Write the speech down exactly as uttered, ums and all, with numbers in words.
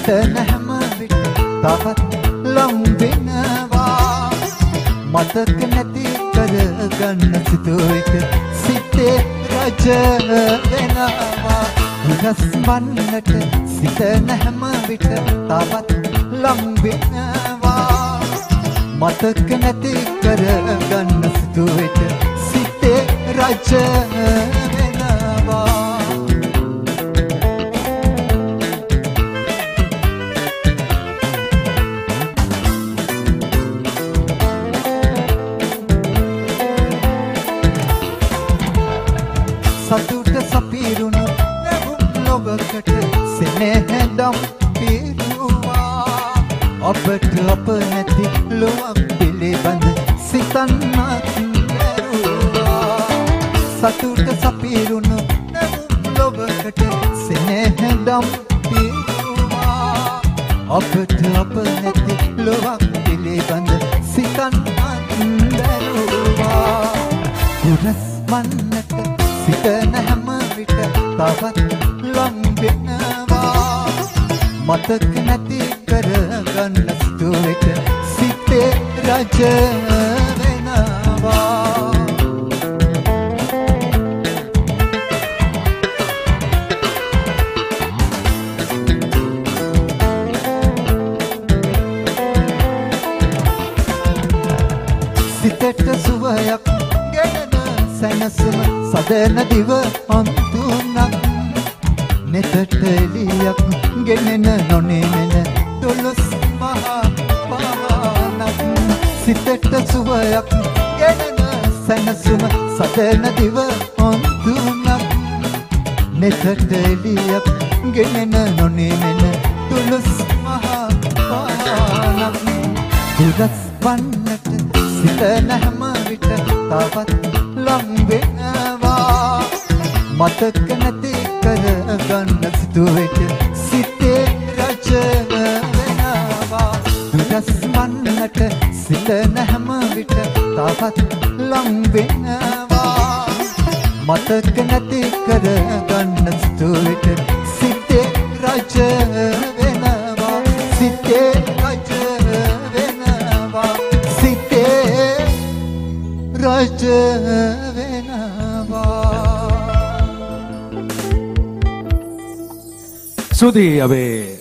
සිතන හැම විට තවත් ලං වෙනවා මතක නැති කරගන්න සිතුවිට සිතේ රජ වෙනවා දුරස් වන්නට සිතන හැම විට තවත් ලං වෙනවා මතක නැති කරගන්න සිතුවිට සිතේ රජ වෙනවා සතුට සපිරුණු ලැබුම් ලොවකට සෙනෙහදම් පිරුවා අපට අප නැති ලොවක් පිළිබඳ සිතන්නත් බැරුවා සතුට සපිරුණු ලැබුම් ලොවකට සෙනෙහදම් පිරුවා අපට අප නැති ලොවක් පිළිබඳ සිතන්නත් බැරුවා පුරස් වන්නට සිතන හැම විට තවත් ලං වෙනවා මතක නැති කරගන්න සිතුවිට සිතේ රජ වෙනවා සිතට සුවයක් ගෙනන සැනසුම සදන දිව අන්තුනක් නෙතට එලියක් ගෙනෙන නොනෙනෙන දොළොස් මහා පහනක් සිතට සුවයක් ගෙනෙන සැනසුම සදන දිව අන්තුනක් නෙතට එලියක් ගෙනෙන නොනෙනෙන දොළොස් මහා පහනක් දුරස් වන්නට සිතන හැම විට තවත් ලං වෙනවා මතක නැති කරගන්න සිතුවිට සිතේ රජ වෙනවා දුරස් වන්නට සිතන හැම විට තවත් ලං වෙනවා මතක නැති කරගන්න සිතුවිට සිතේ රජ වෙනවා සිතේ රජ වෙනවා සිතේ රජ Sudi, a ver.